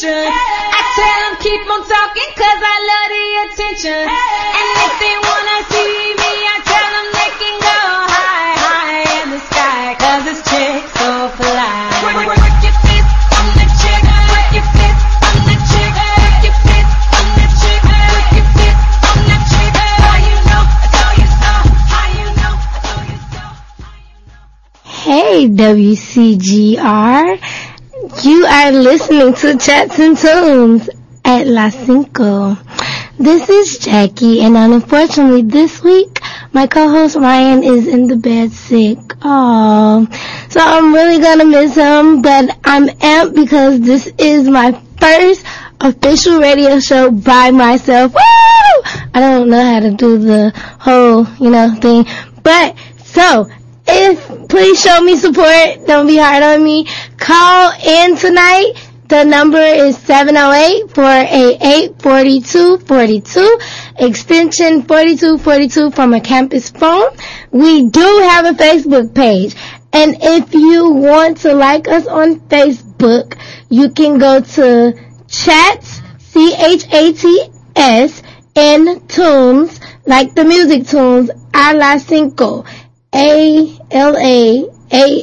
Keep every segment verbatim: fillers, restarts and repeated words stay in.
attention. I tell them keep on talking cause I love the attention. And if they wanna see me, I tell them they can go high, high in the sky cause this chick's so fly. Work, work, work your fist on the chick, work your fist on the chick, work your fist on the chick, work your fist on the chick. How you know, I told you so. How you know, I told you so. Hey W C G R, you are listening to Chats and Tunes at La Cinco. This is Jackie, and unfortunately this week my co-host Ryan is in the bed sick. Oh, so I'm really gonna miss him, but I'm amped because this is my first official radio show by myself. Woo! I don't know how to do the whole, you know, thing, but so if please show me support. Don't be hard on me. Call in tonight. The number is seven oh eight, four eight eight, four two four two, extension forty-two forty-two from a campus phone. We do have a Facebook page. And if you want to like us on Facebook, you can go to Chats, C H A T S, and Tunes, like the music tunes, a la cinco, A L A A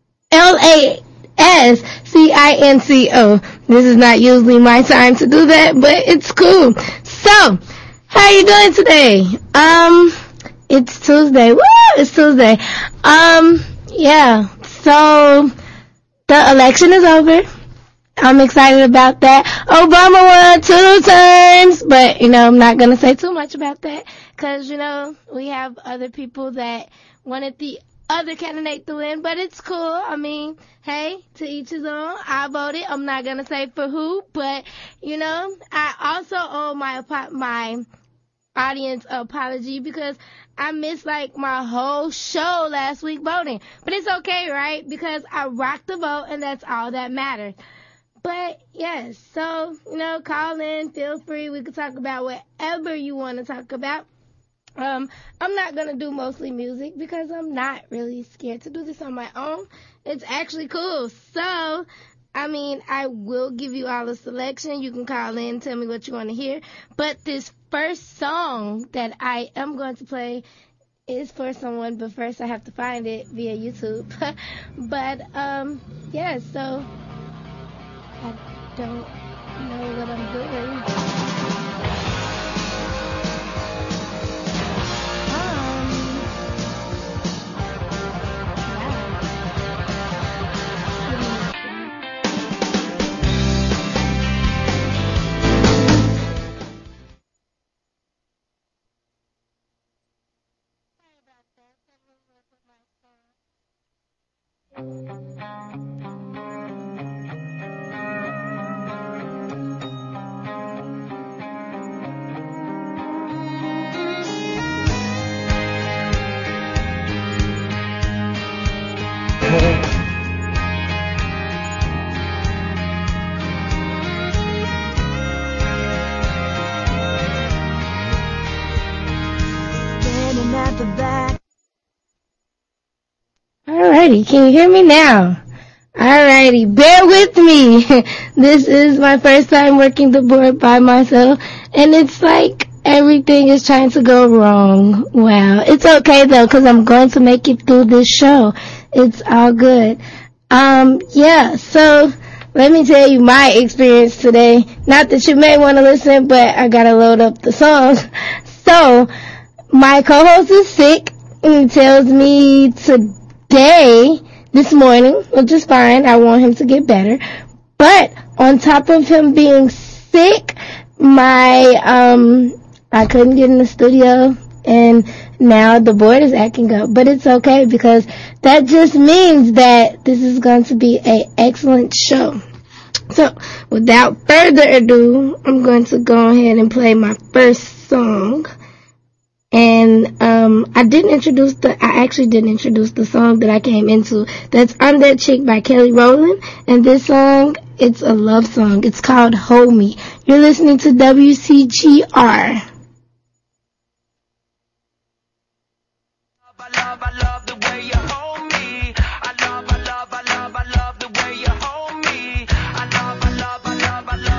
L A S C I N C O. This is not usually my time to do that, but it's cool. So, how you doing today? Um, it's Tuesday. Woo! It's Tuesday. Um, yeah. So, the election is over. I'm excited about that. Obama won two terms, but, you know, I'm not going to say too much about that because, you know, we have other people that wanted the other candidate to win, but it's cool. I mean, hey, to each his own. I voted. I'm not going to say for who, but, you know, I also owe my my audience an apology because I missed, like, my whole show last week voting. But it's okay, right? Because I rocked the vote, and that's all that matters. But, yes, so, you know, call in, feel free. We can talk about whatever you want to talk about. Um, I'm not going to do mostly music because I'm not really scared to do this on my own. It's actually cool. So, I mean, I will give you all a selection. You can call in, tell me what you want to hear. But this first song that I am going to play is for someone, but first I have to find it via YouTube. But, um, yeah, so I don't know what I'm doing. Alrighty, can you hear me now? Alrighty, bear with me. This is my first time working the board by myself, and it's like everything is trying to go wrong. Wow. It's okay though, because I'm going to make it through this show. It's all good. Um, yeah, so let me tell you my experience today. Not that you may want to listen, but I gotta load up the song. So, my co-host is sick, and he tells me today, this morning, which is fine. I want him to get better. But on top of him being sick, my, um, I couldn't get in the studio, and now the board is acting up. But it's okay because that just means that this is going to be an excellent show. So, without further ado, I'm going to go ahead and play my first song. And um I didn't introduce the I actually didn't introduce the song that I came into. That's I'm That Chick by Kelly Rowland. And this song, it's a love song. It's called Hold Me. You're listening to W C G R. I love, I love the way you hold me. I love, I love, I love, I love the way you hold me. I love, I love, I love, I love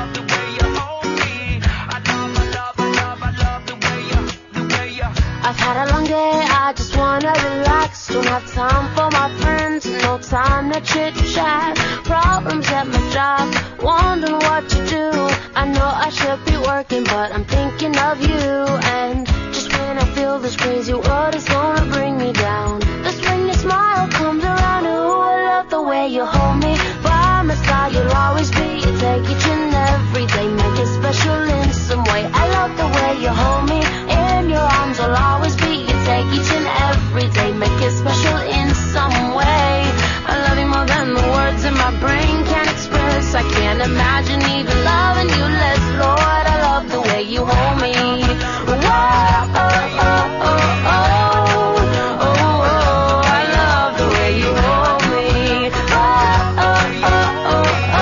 have time for my friends, no time to chit chat. Problems at my job, wondering what to do. I know I should be working, but I'm thinking of you. And just when I feel this crazy world is gonna bring me down, that's when your smile comes around. Oh, I love the way you hold me. By my side you'll always be. You take each and every day, make it special in some way. I love the way you hold me. In your arms I'll always be. You take each and every day, make it special in some way. I love you more than the words in my brain can express. I can't imagine even loving you less. Lord, I love the way you hold me. Whoa, oh, oh, oh, oh, oh, oh, I love the way you hold me. Oh, oh, oh, oh,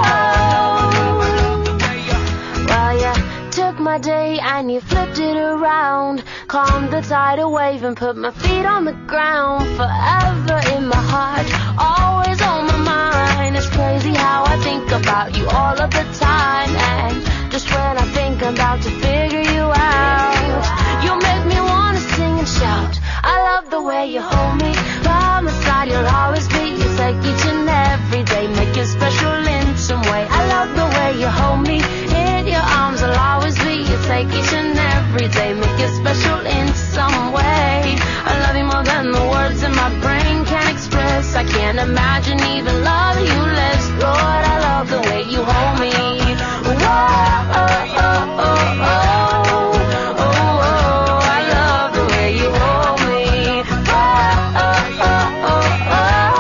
oh. Well, you took my day and you flipped it around, calmed the tidal wave and put my feet on the ground. Forever in my heart, always on my mind. It's crazy how I think about you all of the time. And just when I think I'm about to figure you out, you make me wanna sing and shout. I love the way you hold me. By my side you'll always be. You take each and every day, make it special in some way. I love the way you hold me. In your arms I'll always be. You take each and every day, make it special in some way. I love you more than the words in my brain can express. I can't imagine even loving you less. Lord, I love the way you hold me. Whoa, oh, oh, oh, oh, oh, oh, I love the way you hold me. Whoa, oh, oh, oh,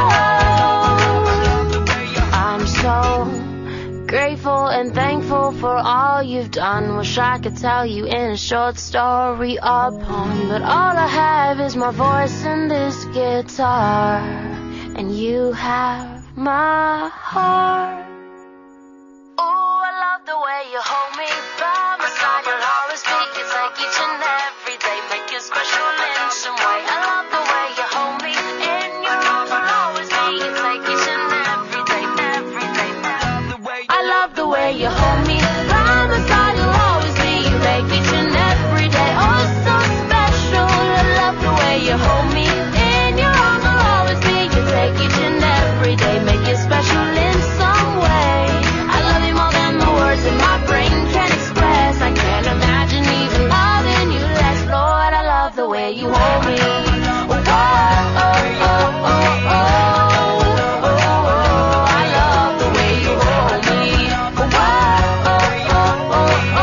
oh. I'm so grateful and thankful for all you've done. Wish I could tell you in a short story or poem, but all I have is my voice and this guitar, and you have my heart. Oh, I love the way you hold me. By my side you'll always be. You take each and every day, make it special in some way. I love the way you hold me. In your arms I'll always be. You take each and every day, every day, every day. I love the way you hold me. By my side you'll always be. You make each and every day oh so special. I love the way you hold me. In your arms I'll always be. You take each and every day, make it special in some way. I love you more than the words in my brain can express. I can't imagine even loving you less. Lord, I love the way you hold me. Oh, oh, oh, oh, oh, oh, oh, I love the way you hold me. Oh, oh, oh, oh, oh, oh,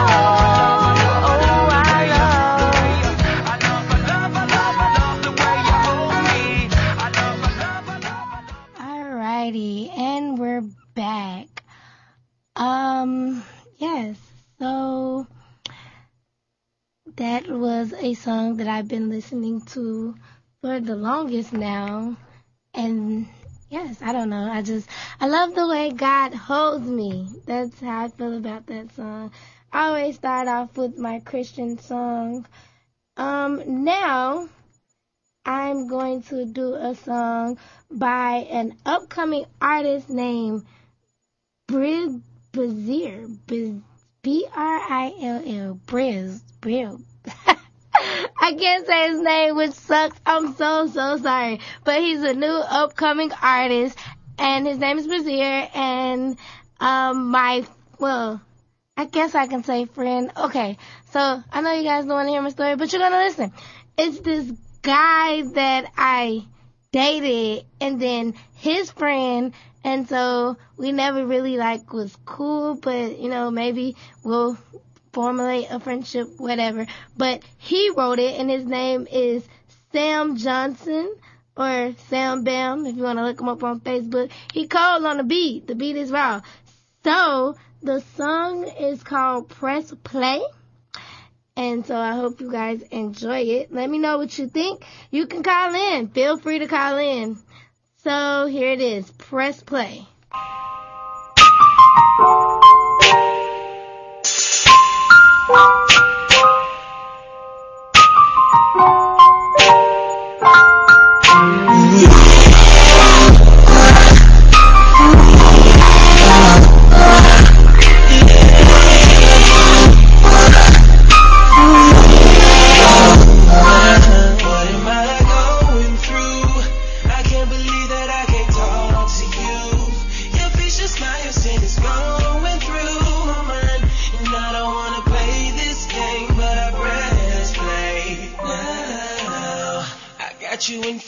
oh, I love. I love, I love, I love, I love the way you hold me. I love, I love, I love, I love. Alrighty, and we're back. Um, yes, so that was a song that I've been listening to for the longest now. And yes, I don't know, I just, I love the way God holds me. That's how I feel about that song. I always start off with my Christian song. Um, now, I'm going to do a song by an upcoming artist named Brill, Brazier, B R I L L, Brill, Brill. I can't say his name, which sucks. I'm so, so sorry. But he's a new upcoming artist, and his name is Brazier, and um, my, well, I guess I can say friend. Okay, so I know you guys don't want to hear my story, but you're going to listen. It's this guy that I dated, and then his friend, and so we never really, like, was cool, but, you know, maybe we'll formulate a friendship, whatever. But he wrote it, and his name is Sam Johnson, or Sam Bam, if you want to look him up on Facebook. He called on the beat. The beat is raw. So, the song is called Press Play. And so I hope you guys enjoy it. Let me know what you think. You can call in. Feel free to call in. So here it is. Press play. What am I going through?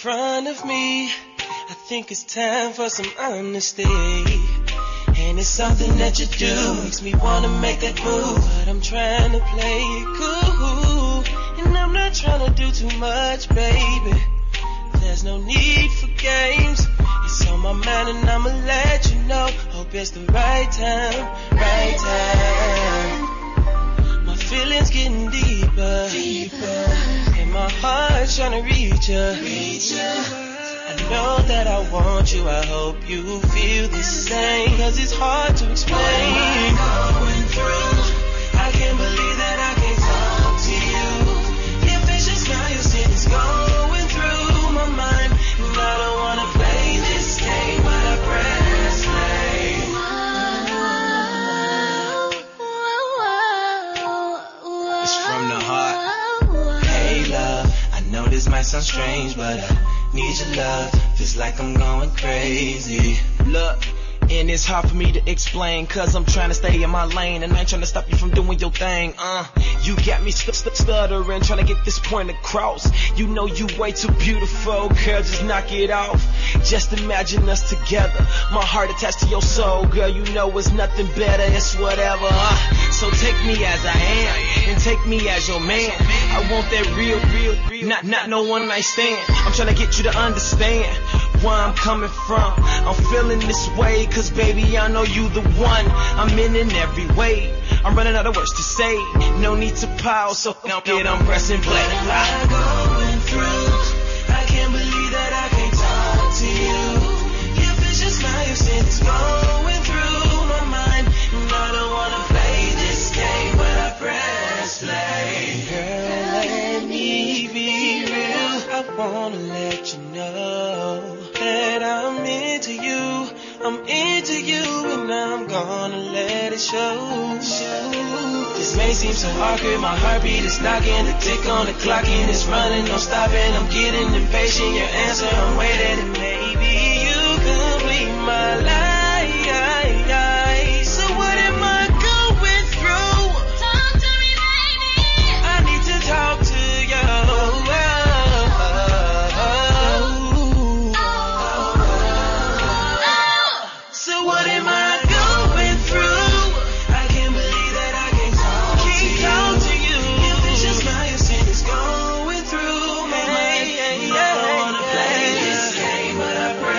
front of me. I think it's time for some honesty. And it's something that you do makes me wanna make that move. But I'm trying to play it cool, and I'm not trying to do too much, baby. There's no need for games. It's on my mind and I'ma let you know. Hope it's the right time, right time. My feelings getting deeper, deeper. And my heart's trying to reach ya, reach ya. I know that I want you, I hope you feel the same. Cause it's hard to explain. What am I going through? I can't believe that I can't talk to you. Your facial smile, your skin is going through my mind. And I don't wanna play this game, but I press play. It's from the heart. Hey love, I know this might sound strange, but I need your love, feels like I'm going crazy. Look, and it's hard for me to explain, cause I'm trying to stay in my lane, and I ain't trying to stop you from doing your thing. Uh, you got me st- st- stuttering, trying to get this point across. You know you way too beautiful, girl, just knock it off. Just imagine us together, my heart attached to your soul, girl, you know it's nothing better, it's whatever. Uh, so take me as I am, and take me as your man. I want that real, real, real, not, not no one night stand. I'm trying to get you to understand where I'm coming from. I'm feeling this way, cause baby, I know you the one. I'm in in every way. I'm running out of words to say. No need to pause, so don't get I'm pressing play. What am I going through? I can't believe that I can't talk to you. Your vision smile, your skin's going through my mind. And I don't wanna play this game, but I press play. Girl, let me be real. I wanna let you know that I'm into you, I'm into you, and I'm gonna let it show. This may seem so awkward, my heartbeat is knocking, the tick on the clock and it's running, no stopping. I'm getting impatient, your answer, I'm waiting, and maybe you complete my life. So what am I going through? Talk to me, baby. I need to talk to you. What am I going through? I can't believe that I can't talk to you. Talk to you. Your vision smile, your skin is going through my mind. I don't wanna play this game, but I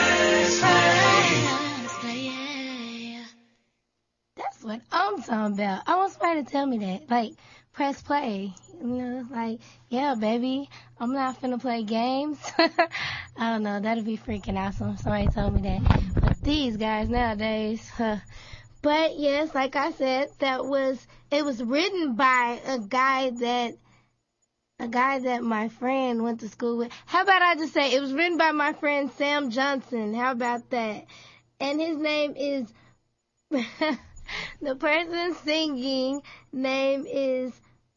press play. That's what I'm talking about. I want somebody to tell me that. Like, press play. You know, like, yeah, baby, I'm not finna play games. I don't know. That'd be freaking awesome if somebody told me that. But these guys nowadays, huh. But yes, like I said, that was, it was written by a guy that, a guy that my friend went to school with. How about I just say, it was written by my friend Sam Johnson. How about that? And his name is, the person singing name is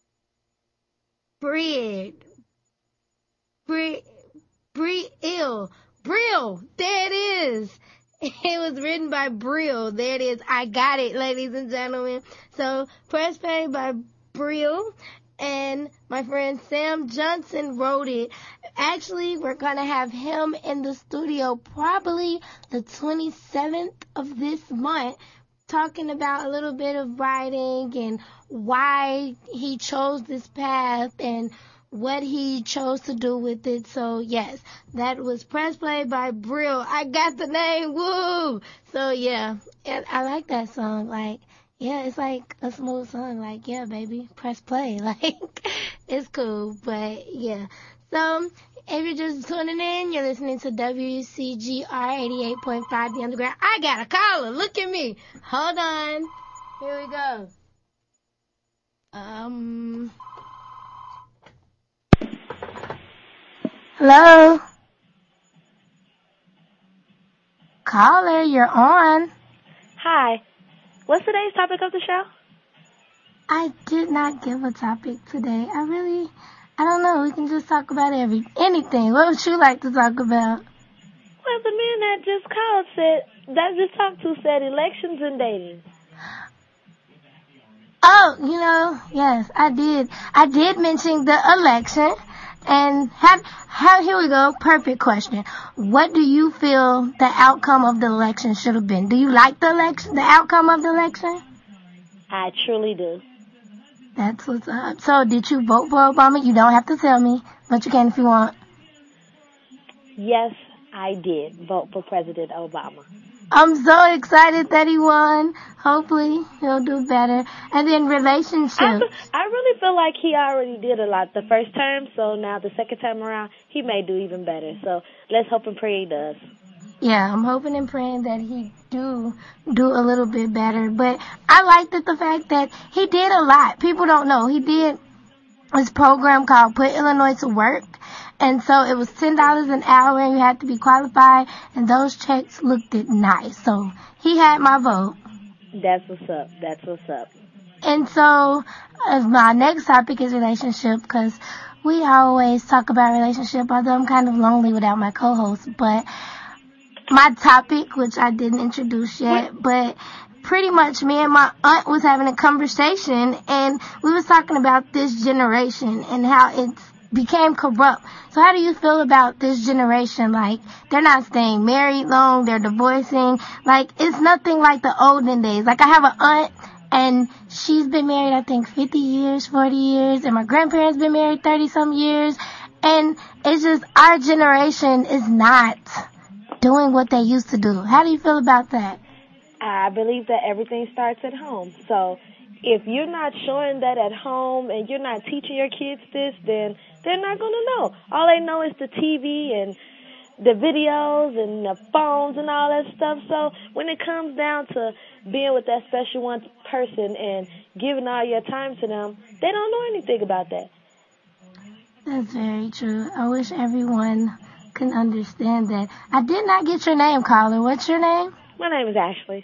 Breed. Breed. Brill. Brill. There it is. It was written by Brill. There it is. I got it, ladies and gentlemen. So, press play by Brill. And my friend Sam Johnson wrote it. Actually, we're going to have him in the studio probably the twenty-seventh of this month, talking about a little bit of writing and why he chose this path and what he chose to do with it. So, yes, that was Press Play by Brill. I got the name, woo! So, yeah, and I like that song. Like, yeah, it's like a smooth song. Like, yeah, baby, press play. Like, it's cool, but, yeah. So, if you're just tuning in, you're listening to W C G R eighty-eight point five The Underground. I got a caller. Look at me. Hold on. Here we go. Um. Hello? Caller, you're on. Hi. What's today's topic of the show? I did not give a topic today. I really, I don't know. We can just talk about every anything. What would you like to talk about? Well, the man that just called said, that just talked to said elections and dating. Oh, you know, yes, I did. I did mention the election. And have, have, here we go, perfect question. What do you feel the outcome of the election should have been? Do you like the election, the outcome of the election? I truly do. That's what's up. So, did you vote for Obama? You don't have to tell me, but you can if you want. Yes, I did vote for President Obama. I'm so excited that he won. Hopefully, he'll do better. And then relationships. I, I really feel like he already did a lot the first term, so now the second time around, he may do even better. So let's hope and pray he does. Yeah, I'm hoping and praying that he do do a little bit better. But I liked it, the fact that he did a lot. People don't know. He did this program called Put Illinois to Work. And so it was ten dollars an hour, and you had to be qualified, and those checks looked it nice. So he had my vote. That's what's up. That's what's up. And so uh, my next topic is relationship, because we always talk about relationship, although I'm kind of lonely without my co-host. But my topic, which I didn't introduce yet, but pretty much me and my aunt was having a conversation, and we was talking about this generation and how it's became corrupt. So how do you feel about this generation? Like, they're not staying married long, they're divorcing. Like, it's nothing like the olden days. Like, I have an aunt, and she's been married, I think, fifty years, forty years, and my grandparents been married thirty-some years. And it's just, our generation is not doing what they used to do. How do you feel about that? I believe that everything starts at home. So if you're not showing that at home and you're not teaching your kids this, then they're not going to know. All they know is the T V and the videos and the phones and all that stuff. So when it comes down to being with that special one person and giving all your time to them, they don't know anything about that. That's very true. I wish everyone can understand that. I did not get your name, caller. What's your name? My name is Ashley.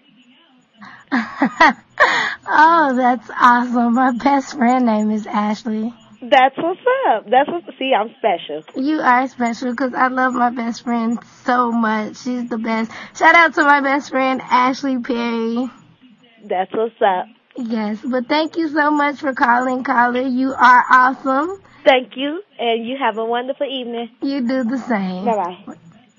Oh, that's awesome. My best friend name is Ashley. That's what's up. That's what. See, I'm special. You are special because I love my best friend so much. She's the best. Shout out to my best friend, Ashley Perry. That's what's up. Yes, but thank you so much for calling, caller. You are awesome. Thank you, and you have a wonderful evening. You do the same. Bye-bye.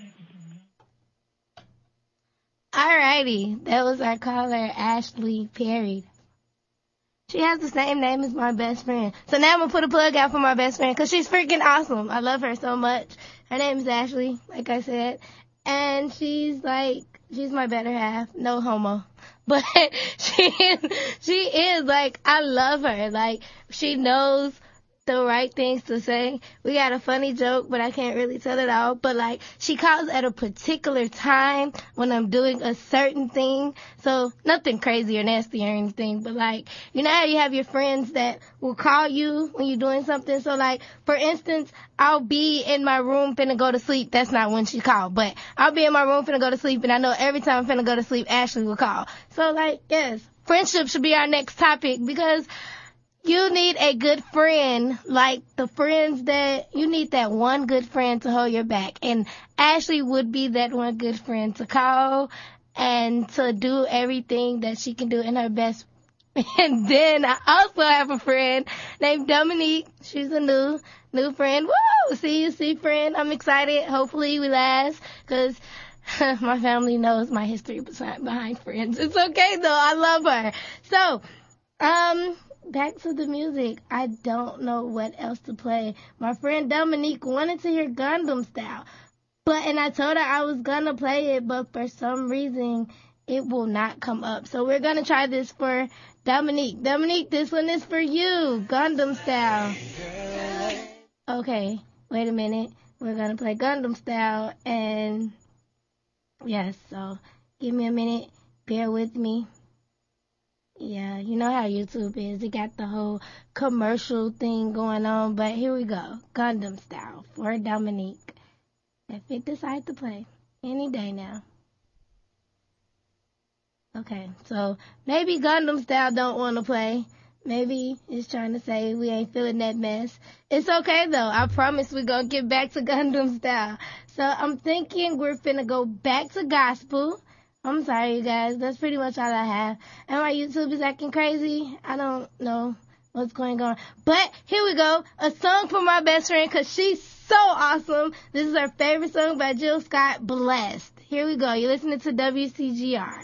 Alrighty, that was our caller, Ashley Perry. She has the same name as my best friend. So now I'm going to put a plug out for my best friend because she's freaking awesome. I love her so much. Her name is Ashley, like I said. And she's like, she's my better half. No homo. But she is, she is like, I love her. Like, she knows the right things to say. We got a funny joke, but I can't really tell it all. But, like, she calls at a particular time when I'm doing a certain thing. So, nothing crazy or nasty or anything. But, like, you know how you have your friends that will call you when you're doing something? So, like, for instance, I'll be in my room finna go to sleep. That's not when she called. But I'll be in my room finna go to sleep, and I know every time I'm finna go to sleep, Ashley will call. So, like, yes, friendship should be our next topic because you need a good friend, like the friends that, you need that one good friend to hold your back. And Ashley would be that one good friend to call and to do everything that she can do in her best. And then I also have a friend named Dominique. She's a new, new friend. Woo! See you, see friend. I'm excited. Hopefully we last because my family knows my history behind friends. It's okay though. I love her. So, um, back to the music. I don't know what else to play. My friend Dominique wanted to hear Gundam Style. But, and I told her I was gonna play it, but for some reason, it will not come up. So we're gonna try this for Dominique. Dominique, this one is for you. Gundam Style. Okay, wait a minute. We're gonna play Gundam Style, and yes, so give me a minute. Bear with me. Yeah, you know how YouTube is. It got the whole commercial thing going on. But here we go. Gundam Style for Dominique. If it decides to play any day now. Okay, so maybe Gundam Style don't want to play. Maybe it's trying to say we ain't feeling that mess. It's okay, though. I promise we're going to get back to Gundam Style. So I'm thinking we're finna go back to gospel. I'm sorry, you guys. That's pretty much all I have. And my YouTube is acting crazy. I don't know what's going on. But here we go. A song for my best friend because she's so awesome. This is her favorite song by Jill Scott, Blessed. Here we go. You're listening to W C G R.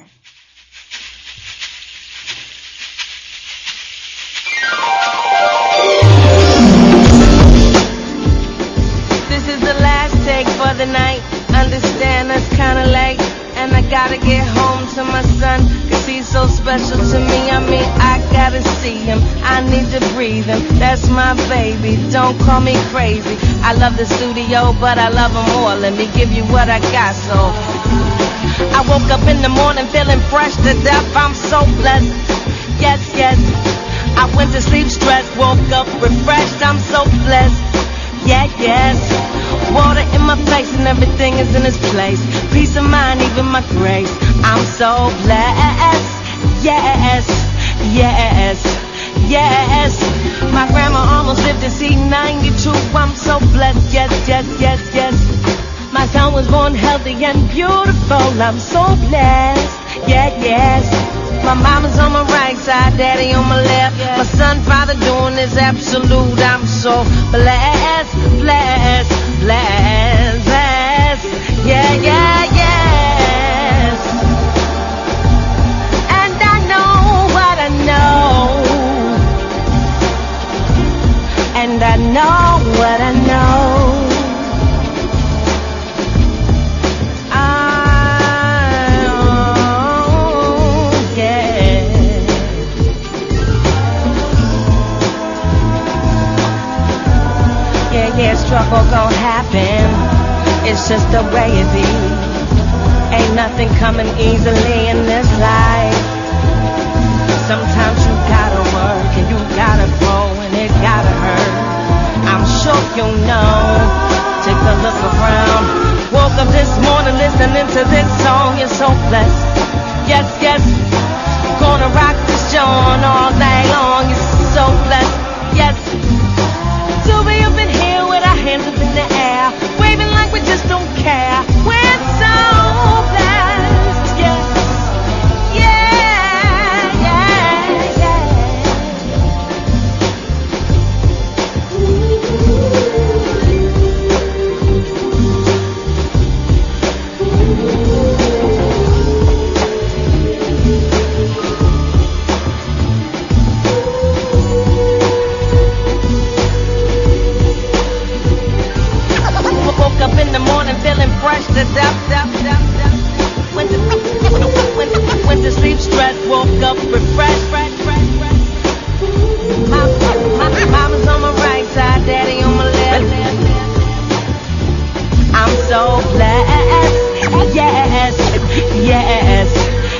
This is the last take for the night. Understand that's kinda late. And I gotta get home to my son, cause he's so special to me. I mean, I gotta see him, I need to breathe him. That's my baby, don't call me crazy. I love the studio, but I love him more. Let me give you what I got, so I woke up in the morning feeling fresh to death. I'm so blessed, yes, yes. I went to sleep stressed, woke up refreshed. I'm so blessed, yeah, yes. Water in my face and everything is in its place. Peace of mind, even my grace. I'm so blessed, yes, yes, yes. My grandma almost lived to see ninety-two. I'm so blessed, yes, yes, yes, yes. My son was born healthy and beautiful. I'm so blessed, yeah, yes. My mama's on my right side, daddy on my left. My son, father doing is absolute. I'm so blessed, blessed, blessed, blessed. Yeah, yeah, yes. And I know what I know. And I know what I know. Yeah, struggle gon' happen. It's just the way it be. Ain't nothing coming easily in this life. Sometimes you gotta work and you gotta grow and it gotta hurt. I'm sure you know. Take a look around. Woke up this morning listening to this song. You're so blessed. Yes, yes. Gonna rock this joint all day long. You're so blessed. Yes. To be up in here with our hands up in the air, waving like we just don't care. We're so blessed, yes, yeah, yeah, yeah. Woke up in the morning feeling fresh to death, death, death, death. Went to, went to, went to sleep stressed, woke up refreshed, fresh, fresh, fresh. My, my, mama's on my right side, daddy on my left. I'm so blessed, yes, yes,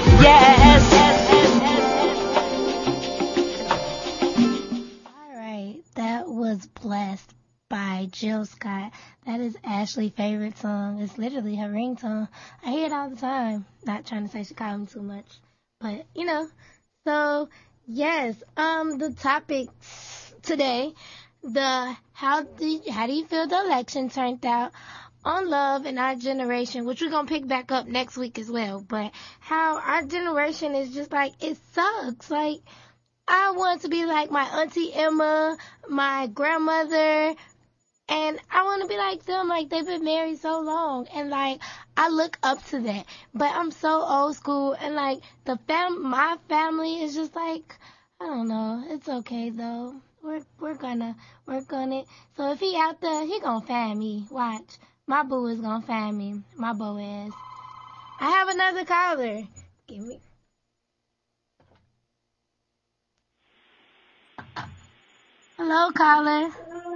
yes. All right, that was Blessed by Jill Scott. That is Ashley's favorite song. It's literally her ringtone. I hear it all the time. Not trying to say she called me too much, but you know. So yes, um, the topic today, the how do how do you feel the election turned out on love in our generation, which we're gonna pick back up next week as well. But how our generation is just like, it sucks. Like, I want to be like my Auntie Emma, my grandmother. And I want to be like them, like they've been married so long. And like, I look up to that. But I'm so old school. And like, the fam, my family is just like, I don't know. It's okay though. We're, we're gonna work on it. So if he out there, he gonna find me. Watch. My boo is gonna find me. My boo is. I have another caller. Give me. Hello, caller.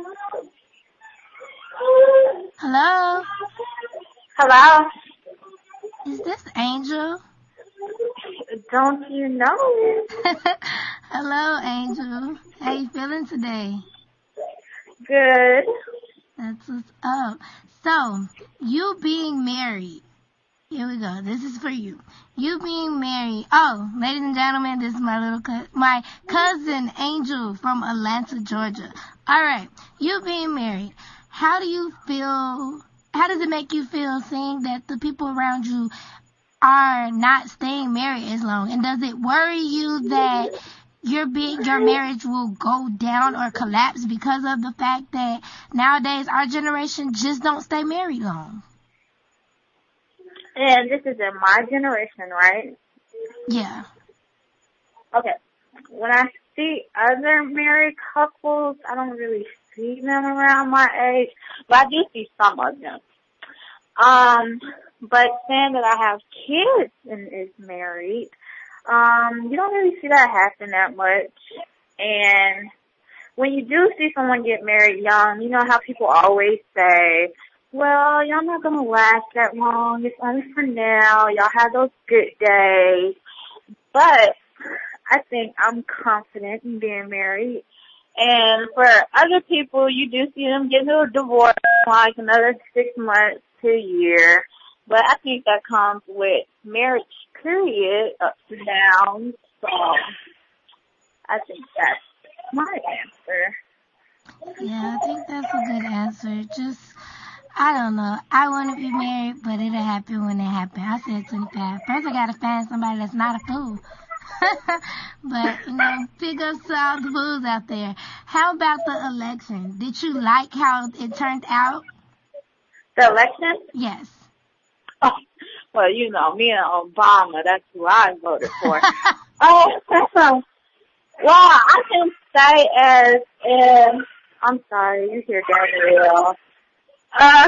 Hello? Hello? Is this Angel? Don't you know? Hello, Angel. How you feeling today? Good. That's what's up. So, you being married. Here we go. This is for you. You being married. Oh, ladies and gentlemen, this is my little co- my cousin Angel from Atlanta, Georgia. All right. You being married. How do you feel? How does it make you feel seeing that the people around you are not staying married as long? And does it worry you that your be- your marriage will go down or collapse because of the fact that nowadays our generation just don't stay married long? And this is in my generation, right? Yeah. Okay. When I see other married couples, I don't really see them around my age, but I do see some of them. Um, but saying that I have kids and is married, um, you don't really see that happen that much. And when you do see someone get married young, you know how people always say, well, y'all not going to last that long. It's only for now. Y'all have those good days. But I think I'm confident in being married. And for other people, you do see them getting a divorce in like another six months to a year. But I think that comes with marriage, period, ups and downs. So I think that's my answer. Yeah, I think that's a good answer. Just, I don't know. I want to be married, but it'll happen when it happens. I said twenty-five. First, I got to find somebody that's not a fool. But, you know, pick up some of the fools out there. How about the election? Did you like how it turned out? The election? Yes. Oh, well, you know, me and Obama, that's who I voted for. Oh, well, I can say as, um, I'm sorry, you hear Gabrielle. Uh,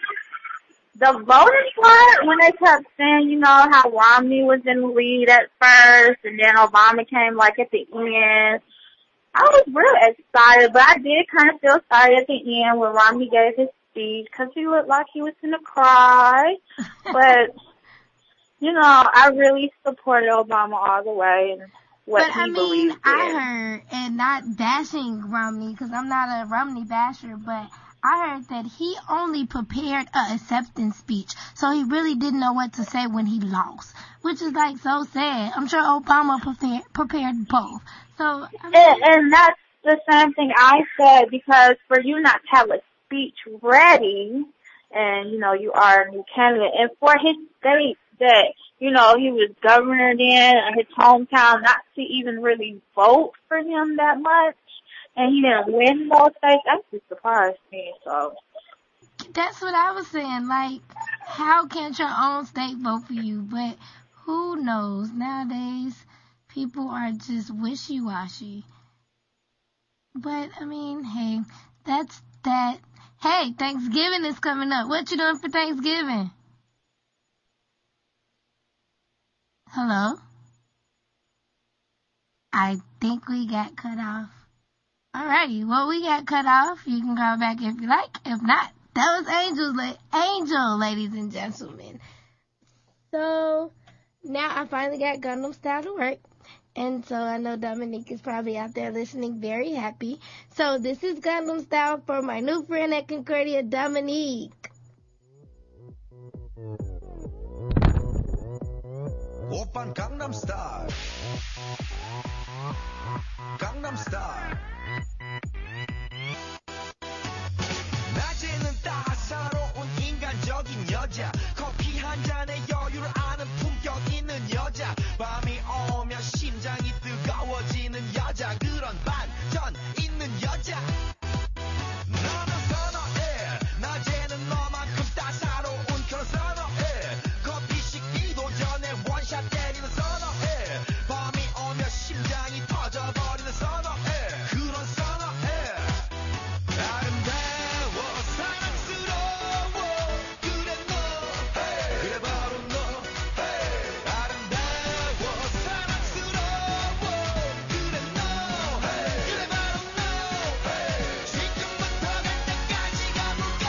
the voting part, when they kept saying, you know, how Romney was in the lead at first, and then Obama came, like, at the end, I was real excited, but I did kind of feel sorry at the end when Romney gave his speech, because he looked like he was going to cry. But, you know, I really supported Obama all the way, and what but, he I mean, believed in. I heard, and not bashing Romney, because I'm not a Romney basher, but I heard that he only prepared a acceptance speech, so he really didn't know what to say when he lost, which is like so sad. I'm sure Obama prepared, prepared both. So, I mean, and, and that's the same thing I said, because for you not to have a speech ready, and, you know, you are a new candidate, and for his state that, you know, he was governor then, and his hometown, not to even really vote for him that much, and he didn't win those states, that just surprised me, so. That's what I was saying, like, how can't your own state vote for you? But who knows? Nowadays, people are just wishy-washy. But, I mean, hey, that's that. Hey, Thanksgiving is coming up. What you doing for Thanksgiving? Hello? I think we got cut off. Alrighty, well, we got cut off. You can call back if you like. If not, that was Angel's la- Angel, ladies and gentlemen. So, now I finally got Gundam Style to work. And so I know Dominique is probably out there listening very happy. So this is Gundam Style for my new friend at Concordia, Dominique. 오빤 강남 스타일 강남 스타일 낮에는 따사로운 인간적인 여자 커피 한 잔에 여유를 아는 품격 있는 여자 밤이 오면 심장이 뜨거워지는 여자 그런 반전 있는 여자 너는 선호해 낮에는 너만큼 따사로운 그런 선호해 커피 식기도 전에 원샷 때리는 선호해 밤이 오면 심장이 터져버리는 선호해 그런 선호해 아름다워 사랑스러워 그래 너 그래 바로 너 아름다워 사랑스러워 그래 너 그래 바로 너 지금부터 갈 때까지 가볼까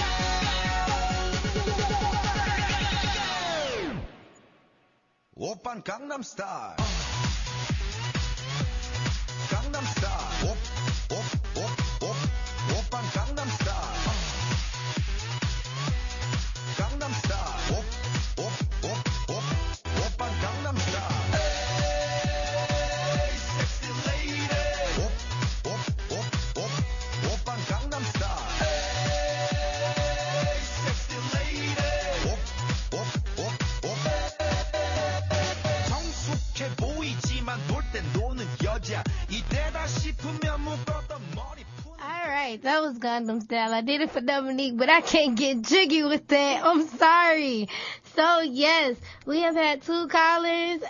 오빤 강남 스타일 강남 스타일 옵옵옵옵 오빤 강남 스타일 강남 스타일 옵옵옵옵 오빤 강남 스타일 에이 섹시 레이디 옵옵옵옵 오빤 강남 스타일 에이 섹시 레이디 옵옵옵옵 right. That was Gundam style. I did it for Dominique, but I can't get jiggy with that. I'm sorry. So, yes, we have had two callers,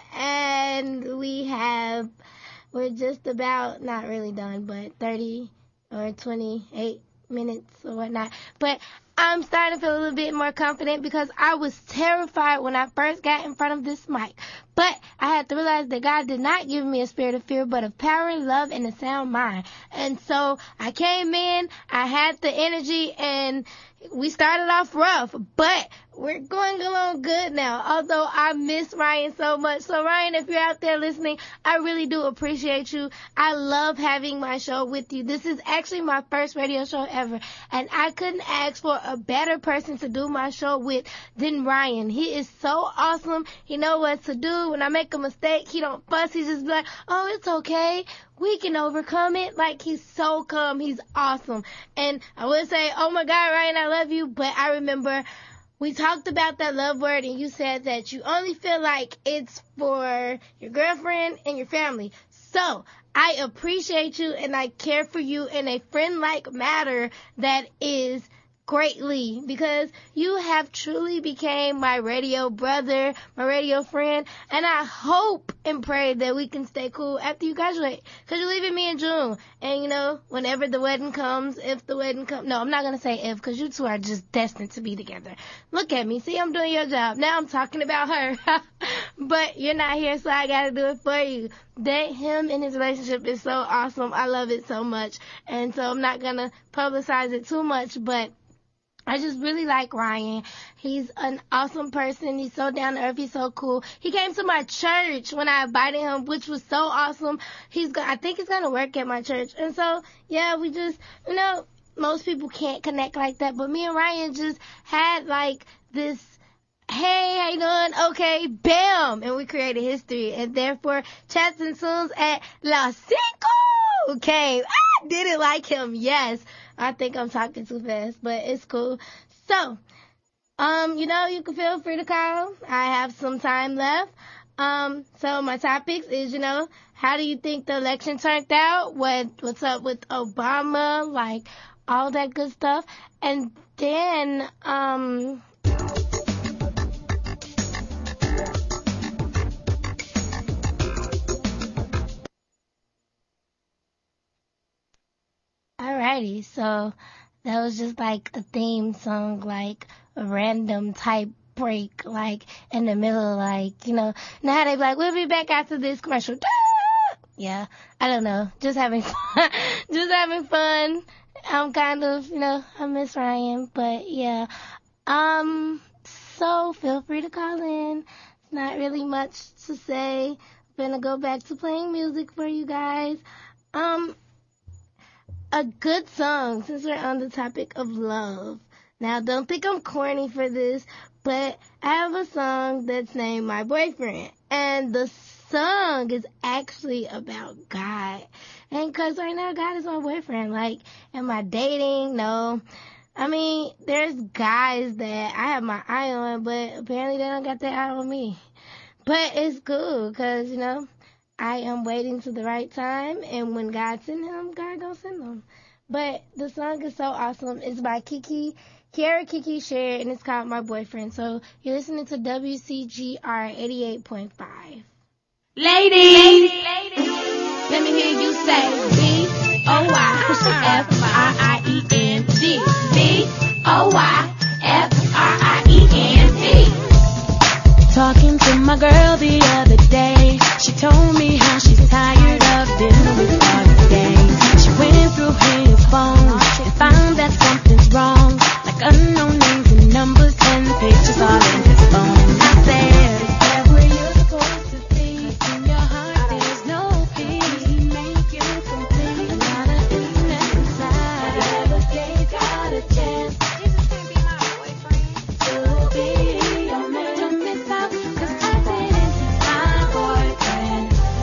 and we have, we're just about, not really done, but thirty or twenty-eight minutes or whatnot. But I'm starting to feel a little bit more confident because I was terrified when I first got in front of this mic. But I had to realize that God did not give me a spirit of fear, but of power, love, and a sound mind. And so I came in, I had the energy, and we started off rough, but we're going along good now, although I miss Ryan so much. So, Ryan, if you're out there listening, I really do appreciate you. I love having my show with you. This is actually my first radio show ever, and I couldn't ask for a better person to do my show with than Ryan. He is so awesome. He knows what to do. When I make a mistake, he don't fuss. He just be like, oh, it's okay. We can overcome it. Like, he's so calm. He's awesome. And I would say, oh, my God, Ryan, I love you. But I remember we talked about that love word, and you said that you only feel like it's for your girlfriend and your family. So I appreciate you, and I care for you in a friend-like manner that is greatly, because you have truly became my radio brother, my radio friend, and I hope and pray that we can stay cool after you graduate, because you're leaving me in June, and you know, whenever the wedding comes, if the wedding comes, no, I'm not going to say if, because you two are just destined to be together. Look at me, see, I'm doing your job, now I'm talking about her, but you're not here, so I got to do it for you. That him and his relationship is so awesome, I love it so much, and so I'm not going to publicize it too much, but I just really like Ryan. He's an awesome person. He's so down to earth. He's so cool. He came to my church when I invited him, which was so awesome. He's go- I think he's going to work at my church. And so, yeah, we just, you know, most people can't connect like that. But me and Ryan just had, like, this, hey, how you doing? Okay, bam. And we created history. And therefore, Chats and Tunes at La Cinco came. I didn't like him, yes. I think I'm talking too fast, but it's cool. So, um, you know, you can feel free to call. I have some time left. Um, so my topics is, you know, how do you think the election turned out? What, what's up with Obama? Like, all that good stuff. And then, um, alrighty, so that was just like a theme song, like a random type break, like in the middle, like, you know, now how they be like, we'll be back after this commercial. Yeah, I don't know, just having fun, just having fun. I'm kind of, you know, I miss Ryan, but yeah. Um, so feel free to call in. It's not really much to say. I'm gonna go back to playing music for you guys. Um, A good song, since we're on the topic of love. Now, don't think I'm corny for this, but I have a song that's named My Boyfriend. And the song is actually about God. And because right now, God is my boyfriend. Like, am I dating? No. I mean, there's guys that I have my eye on, but apparently they don't got their eye on me. But it's cool, because, you know, I am waiting to the right time, and when God send him, God gonna send him. But the song is so awesome. It's by Kiki, Kiara Kiki Share, and it's called My Boyfriend. So you're listening to W C G R eighty-eight point five. Ladies, ladies, let me hear you say B O Y F R I E N G. B O Y F R I E N T. Talking to my girl the other day, she told me how she's tired of dealing with all the days. She went through his phone and found that something's wrong, like unknown names and numbers and pictures all in his phone. I said, is that where you're supposed to be? 'Cause in your heart there's no peace. He make you complete. A lot of emptiness inside. I never gave God a chance. Jesus can't be my boyfriend. To be your man. Don't miss out, 'cause I didn't. He's my boyfriend.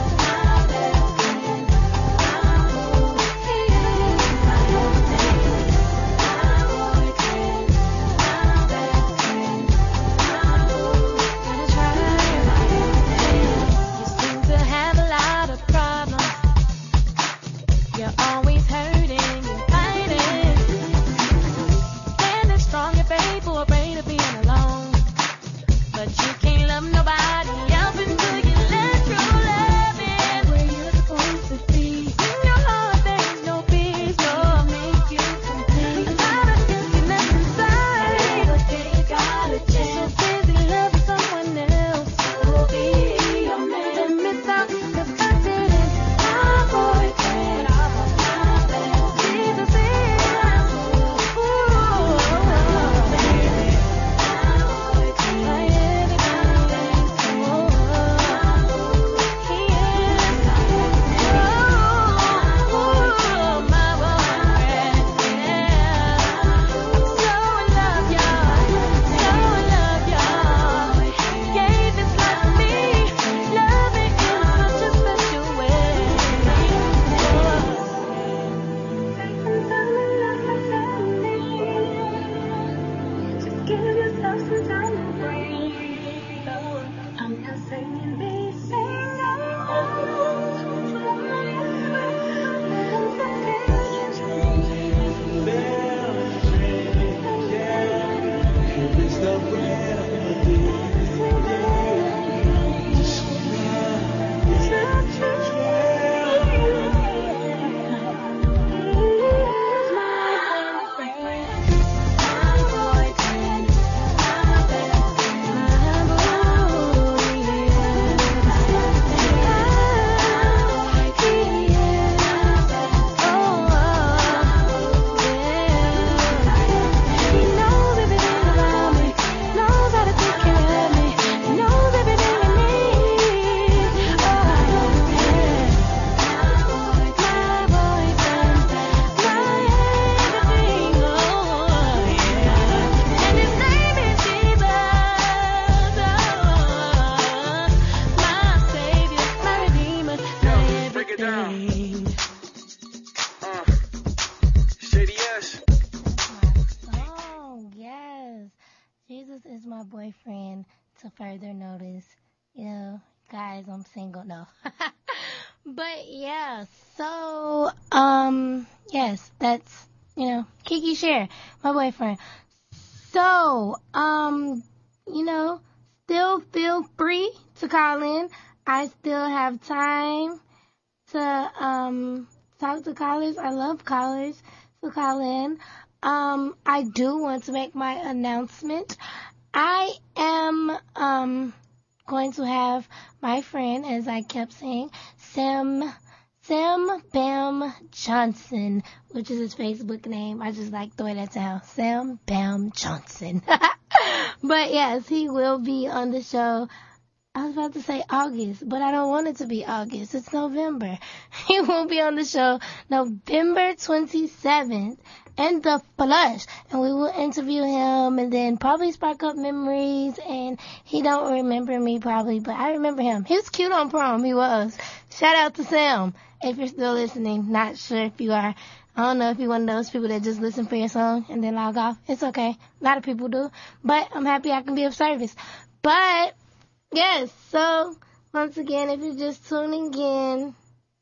to further notice, you know, guys, I'm single. No. But yeah, so, um, yes, that's, you know, Kiki Share, my boyfriend. So, um, you know, still feel free to call in. I still have time to, um, talk to callers. I love callers, so call in. Um, I do want to make my announcement. I am, um, going to have my friend, as I kept saying, Sam, Sam Bam Johnson, which is his Facebook name. I just like the way that sounds. Sam Bam Johnson. But yes, he will be on the show. I was about to say August, but I don't want it to be August. It's November. He will be on the show November twenty-seventh in the flesh, and we will interview him and then probably spark up memories. And he don't remember me probably, but I remember him. He was cute on prom. He was. Shout out to Sam if you're still listening. Not sure if you are. I don't know if you're one of those people that just listen for your song and then log off. It's okay. A lot of people do, but I'm happy I can be of service. But yes, so once again, if you're just tuning in,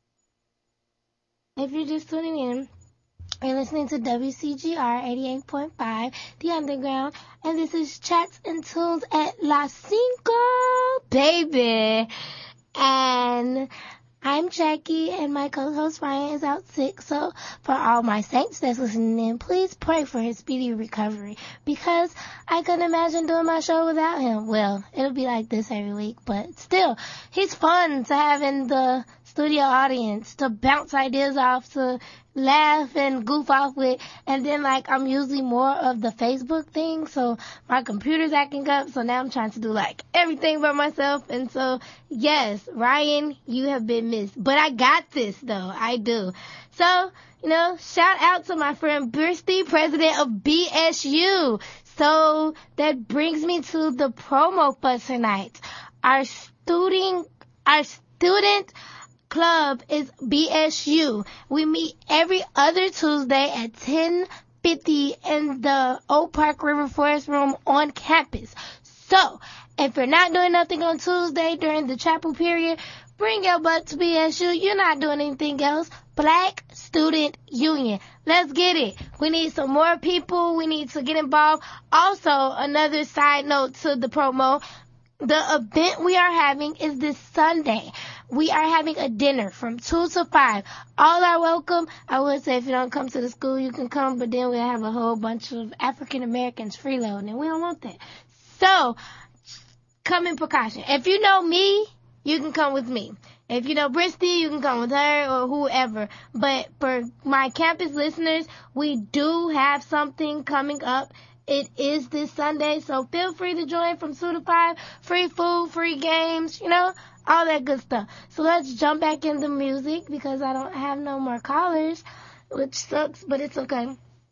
if you're just tuning in, you're listening to W C G R eighty-eight point five, The Underground, and this is Chats and Tunes at La Cinco, baby. And I'm Jackie, and my co-host Ryan is out sick, so for all my saints that's listening in, please pray for his speedy recovery, because I couldn't imagine doing my show without him. Well, it'll be like this every week, but still, he's fun to have in the studio audience, to bounce ideas off, to laugh and goof off with, and then, like, I'm usually more of the Facebook thing, so my computer's acting up, so now I'm trying to do, like, everything by myself, and so, yes, Ryan, you have been missed, but I got this, though, I do. So, you know, shout out to my friend Bursty, president of B S U. So, that brings me to the promo for tonight. Our student, our student club is B S U. We meet every other Tuesday at ten fifty in the Oak Park River Forest Room on campus. So, if you're not doing nothing on Tuesday during the chapel period, bring your butt to B S U. You're not doing anything else. Black Student Union. Let's get it. We need some more people. We need to get involved. Also, another side note to the promo, the event we are having is this Sunday. We are having a dinner from two to five. All are welcome. I would say if you don't come to the school, you can come, but then we'll have a whole bunch of African Americans freeloading, and we don't want that. So, come in precaution. If you know me, you can come with me. If you know Bristy, you can come with her or whoever. But for my campus listeners, we do have something coming up. It is this Sunday, so feel free to join from two to five. Free food, free games, you know, all that good stuff. So let's jump back into music because I don't have no more callers, which sucks, but it's okay.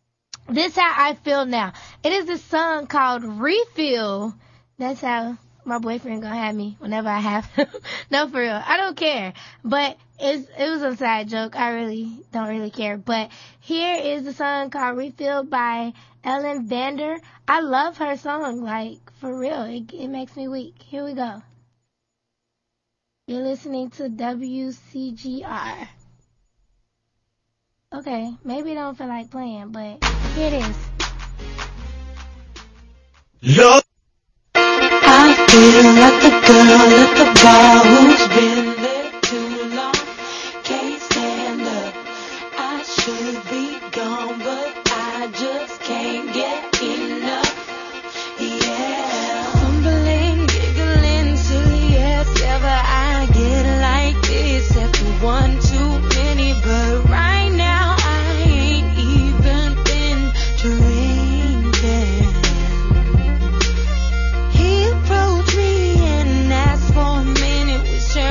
This how I feel now. It is a song called Refill. That's how my boyfriend gonna have me whenever I have him. No, for real. I don't care. But it's, it was a side joke. I really don't really care. But here is the song called Refill by Ellen Vander. I love her song. Like, for real. It, it makes me weak. Here we go. You're listening to W C G R. Okay, maybe I don't feel like playing, but here it is. Love. I feel like the girl at the bar who's been there too long, can't stand up. I should be gone, but I just can't get enough. Yeah, fumbling, giggling, silly as ever. I get like this after one too many, but right now I ain't even been drinking. He approached me and asked for a minute. We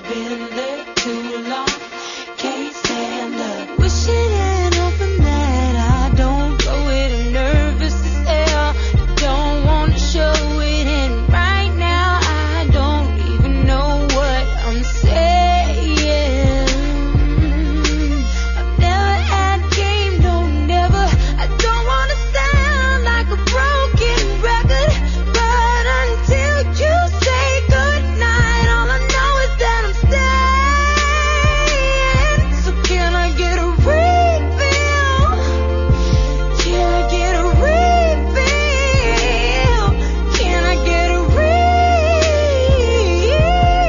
been there too long. Can't stand up. Wishing and hoping that I don't blow it. I'm nervous as hell. Don't want to show it. And right now I don't even know what I'm saying. I've never had game, no never. I don't want to sound like a broken record. But until you say goodnight, all I know is that I'm staying. So can I get a refill? Can I get a refill? Can I get a refill?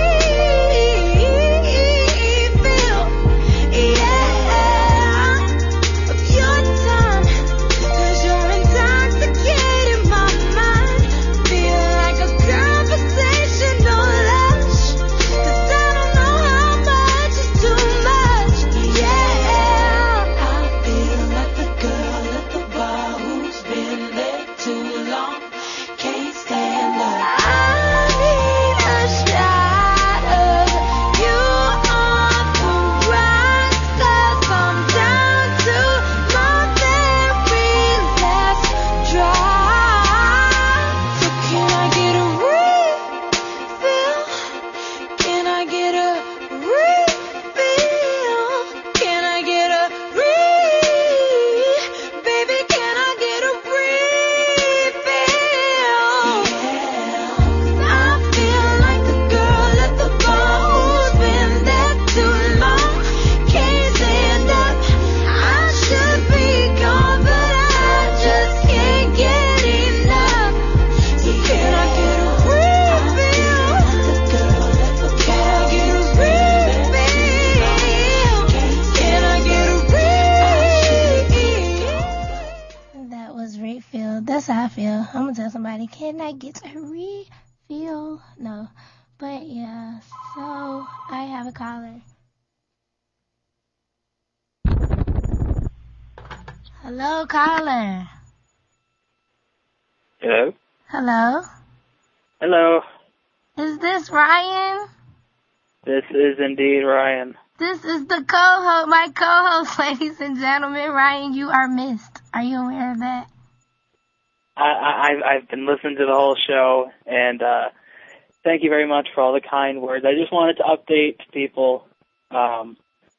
Yeah, of your time, 'cause you're intoxicating my mind. Feel like a conversational lush, 'cause I don't know how much is too much. Yeah, I feel like the girl at the bar who's been there too long. Can't stand up. I need a shot of you on the rocks, 'cause I'm down to my very last drop. So can I get a refill? Can I get a refill? Can I get a refill? Baby, can I get a refill? Yeah, 'cause I feel like the girl at the bar who's been there too long. Can't stand up. I should be gone, but I just can't get enough. So can I get a refill? Can I get a refill? Can I get a refill? That was refill. That's how I feel. I'm gonna tell somebody, can I get a refill? No. But yeah, so I have a caller. Hello, caller. Hello? Hello. Hello. Is this Ryan? This is indeed Ryan. This is the co-host, my co-host, ladies and gentlemen. Ryan, you are missed. Are you aware of that? I, I, I've- I've been listening to the whole show, and uh, thank you very much for all the kind words. I just wanted to update people. Um,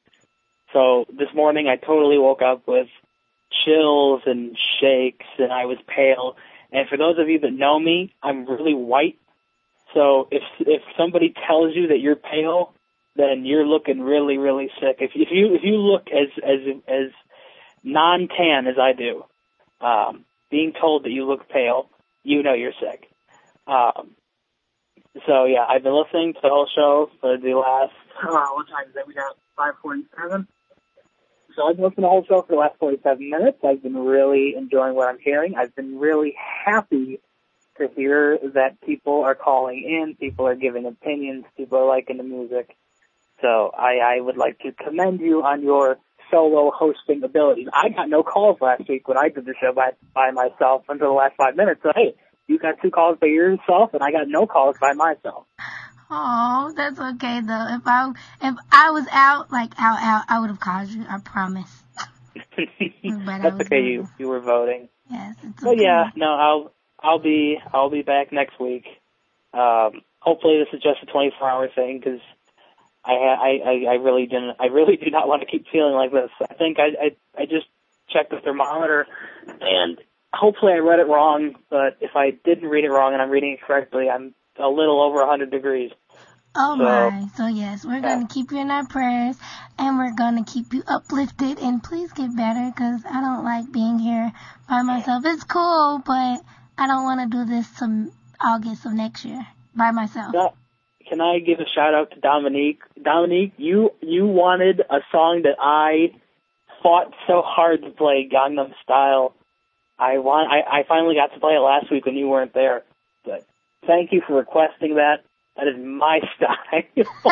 so this morning I totally woke up with chills and shakes, and I was pale. And for those of you that know me, I'm really white. So if if somebody tells you that you're pale, then you're looking really, really sick. If if you if you look as as as non-tan as I do, um, being told that you look pale, you know you're sick. Um, so yeah, I've been listening to the whole show for the last uh, what time is it? We got five forty-seven. So I've been listening to the whole show for the last forty-seven minutes. I've been really enjoying what I'm hearing. I've been really happy to hear that people are calling in, people are giving opinions, people are liking the music. So I, I would like to commend you on your solo hosting abilities. I got no calls last week when I did the show by, by myself until the last five minutes. So hey, you got two calls by yourself, and I got no calls by myself. Oh, that's okay though. If I if I was out, like out out, I would have called you. I promise. But I That's was okay. You you were voting. Yes, it's But okay. yeah, no, I'll I'll be I'll be back next week. Um, hopefully this is just a twenty-four hour thing, because I, I I I really didn't I really do not want to keep feeling like this. I think I I, I just checked the thermometer, and hopefully I read it wrong. But if I didn't read it wrong and I'm reading it correctly, I'm a little over one hundred degrees. Oh So- my. So yes, we're going to keep you in our prayers, and we're going to keep you uplifted, and please get better, because I don't like being here by myself. It's cool, but I don't want to do this to August of next year by myself. Now, can I give a shout out to Dominique? Dominique, you you wanted a song that I fought so hard to play, Gangnam Style. I want I, I finally got to play it last week when you weren't there. But thank you for requesting that. That is my style.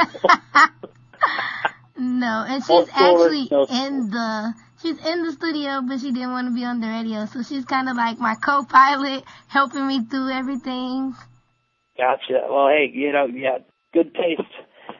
No, and she's Of course, actually no. in the she's in the studio, but she didn't want to be on the radio, so she's kind of like my co-pilot, helping me through everything. Gotcha. Well, hey, you know, yeah, good taste.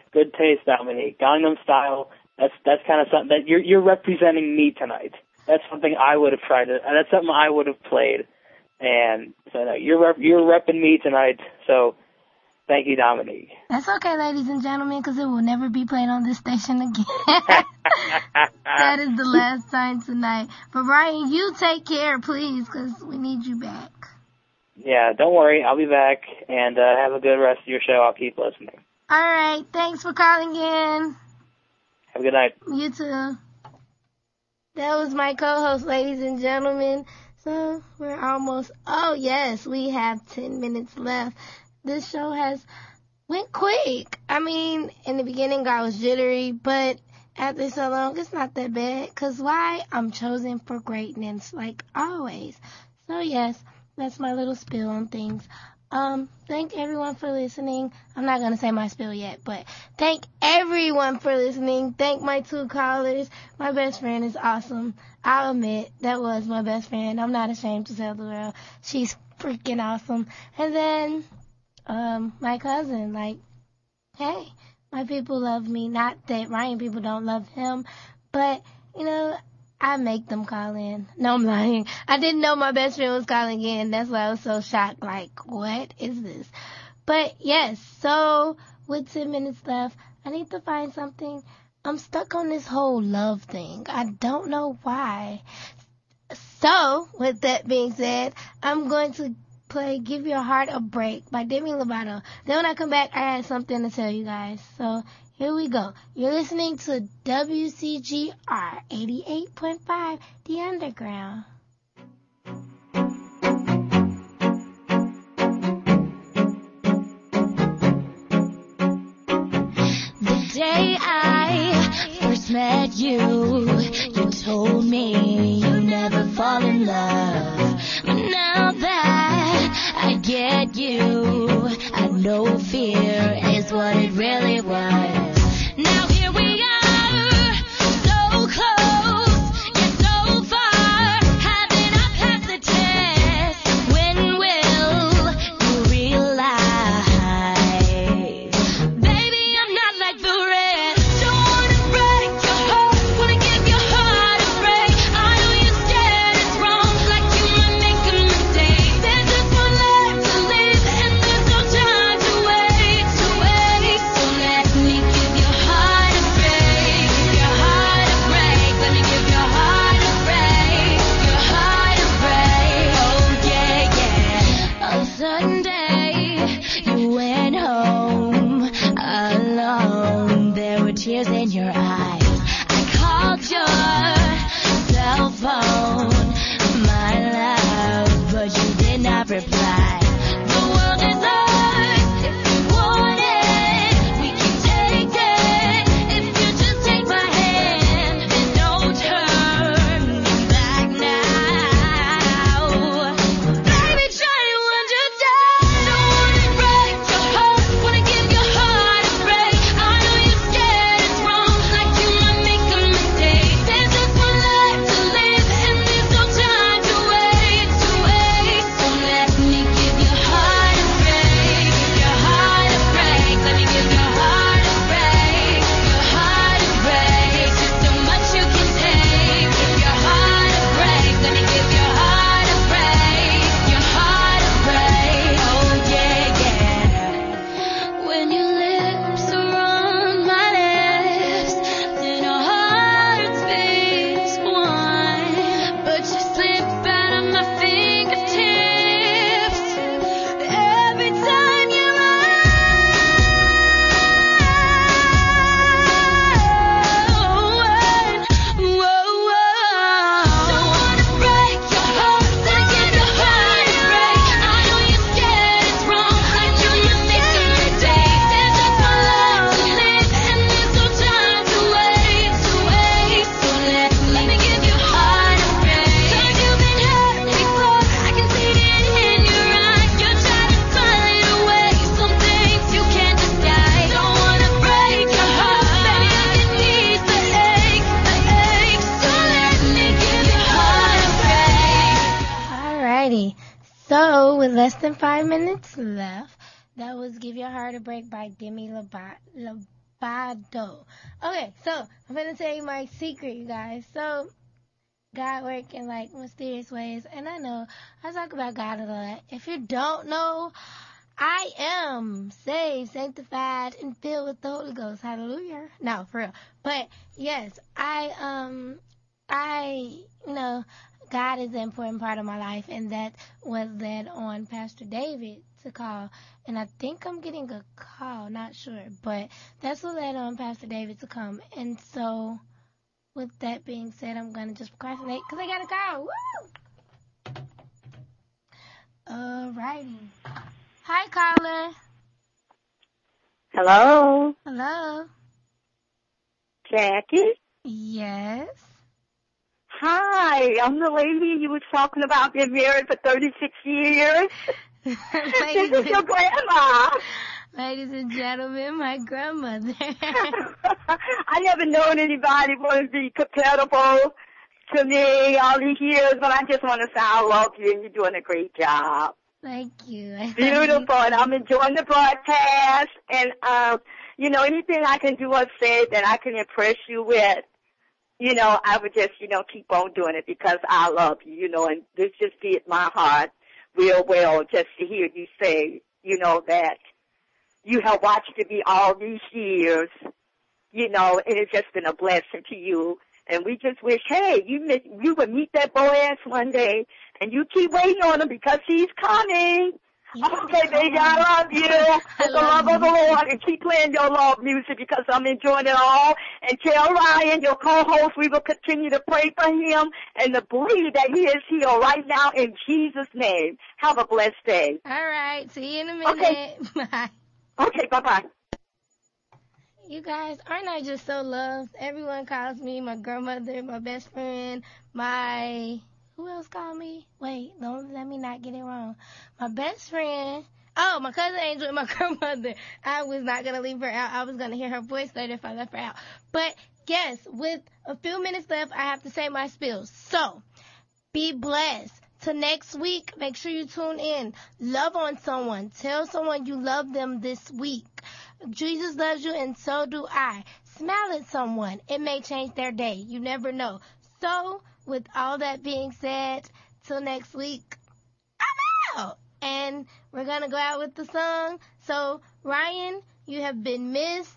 Good taste, Dominique. Gangnam Style. That's that's kind of something that you're you're representing me tonight. That's something I would have tried to. That's something I would have played. And so no, you're rep, you're repping me tonight. So thank you, Dominique. That's okay, ladies and gentlemen, because it will never be played on this station again. That is the last time tonight. But Ryan, you take care, please, because we need you back. Yeah, don't worry. I'll be back, and uh, have a good rest of your show. I'll keep listening. All right. Thanks for calling in. Have a good night. You too. That was my co-host, ladies and gentlemen. So we're almost, oh yes, we have ten minutes left. This show has went quick. I mean, in the beginning I was jittery, but after so long, it's not that bad. Because why? I'm chosen for greatness, like always. So yes, that's my little spill on things. Um, thank everyone for listening. I'm not going to say my spill yet, but thank everyone for listening. Thank my two callers. My best friend is awesome. I'll admit, that was my best friend. I'm not ashamed to tell the world. She's freaking awesome. And then, um, my cousin, like, hey, my people love me. Not that Ryan people don't love him, but, you know, I make them call in. No, I'm lying. I didn't know my best friend was calling in. That's why I was so shocked. Like, what is this? But, yes, so with ten minutes left, I need to find something. I'm stuck on this whole love thing. I don't know why. So, with that being said, I'm going to play Give Your Heart a Break by Demi Lovato. Then when I come back, I have something to tell you guys. So, here we go. You're listening to W C G R eighty-eight point five, The Underground. The day I first met you, you told me you never fall in love. But now that I get you, I know fear is what it really was. Now here we are, so close, yet so far. Haven't I passed the test? When will you realize? Baby, I'm not like the rest. Don't wanna break your heart, wanna give your heart a break. I know you're scared it's wrong, like you might make a mistake. There's just one life to live, and there's no time to wait, to wait. So let me give your heart a break, your heart a break. Let me give your heart a break, your heart a break. Oh yeah, yeah. A certain day you went home alone. There were tears in your eyes. I called your cell phone, my love, but you did not reply. The world is ours if you want it. We can take it if you just take my hand. There's no turning back now. Baby, try to understand. Don't wanna break your heart, wanna give your heart a break. I know you're scared it's wrong, like you might make a mistake. There's just one life to live, and there's no time to wait, to wait. So let me give your heart a break, your heart a break. Let me give your heart a break, your heart a break. Just so much you can take. Give your heart a break. Let me give your heart a break, your heart a break. Oh yeah, yeah. When your lips are on my lips, then our hearts beat one. But you slip out of my fingertips every time you're mine. Whoa, whoa. Don't wanna break your heart, wanna give your heart a break. I know you're scared it's wrong, like you might make a mistake. There's just one life to live, and there's no time to wait, to wait. So let let me give your heart a break. Like you've been hurt before, I can see it in your eyes. You're trying to find a way, some things you can't disguise. Don't wanna break your heart, baby, I can ease the ache, the ache. So let me give your heart a break. Alrighty. So, with less than five minutes left, that was Give Your Heart a Break by Demi Lovato. Fado. Okay, so I'm gonna tell you my secret, you guys. So God work in like mysterious ways, and I know I talk about God a lot. If you don't know, I am saved, sanctified, and filled with the Holy Ghost. Hallelujah. No, for real. But yes, I um I you know God is an important part of my life, and that was led on Pastor David to call. And I think I'm getting a call, not sure, but that's what led on Pastor David to come. And so, with that being said, I'm gonna just procrastinate because I got a call. Woo! Alrighty. Hi, caller. Hello, Hello. Jackie. Yes. Hi, I'm the lady you were talking about being married for thirty-six years. This is your grandma. Ladies and gentlemen, my grandmother. I never known anybody want to be compatible to me all these years, but I just want to say I love you and you're doing a great job. Thank you. I love Beautiful, you. and I'm enjoying the broadcast, and, um, you know, anything I can do or say that I can impress you with, you know, I would just, you know, keep on doing it because I love you, you know, and this just did my heart real well just to hear you say, you know, that you have watched me all these years, you know, and it's just been a blessing to you. And we just wish, hey, you you would meet that Boaz one day, and you keep waiting on him because he's coming. Okay, baby, I love you. With the love of the Lord, and keep playing your love music because I'm enjoying it all. And tell Ryan, your co-host, we will continue to pray for him and to believe that he is healed right now in Jesus' name. Have a blessed day. All right. See you in a minute. Okay. Bye. Okay, bye-bye. You guys, aren't I just so loved? Everyone calls me my grandmother, my best friend, my... Who else called me? Wait, don't let me not get it wrong. My best friend. Oh, my cousin Angel and my grandmother. I was not going to leave her out. I was going to hear her voice later if I left her out. But, yes, with a few minutes left, I have to say my spiel. So, be blessed. Till next week, make sure you tune in. Love on someone. Tell someone you love them this week. Jesus loves you, and so do I. Smile at someone. It may change their day. You never know. So, with all that being said, till next week, I'm out. And we're going to go out with the song. So, Ryan, you have been missed.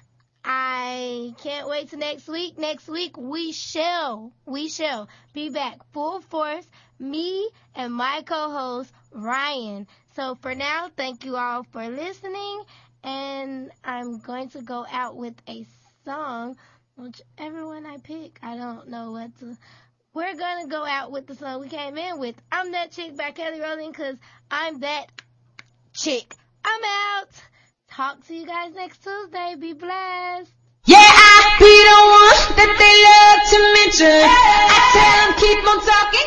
I can't wait till next week. Next week, we shall, we shall be back full force, me and my co-host, Ryan. So, for now, thank you all for listening. And I'm going to go out with a song, whichever one I pick. I don't know what to... We're going to go out with the song we came in with. I'm That Chick by Kelly Rowland because I'm that chick. I'm out. Talk to you guys next Tuesday. Be blessed. Yeah, I be the one that they love to mention. I tell them keep on talking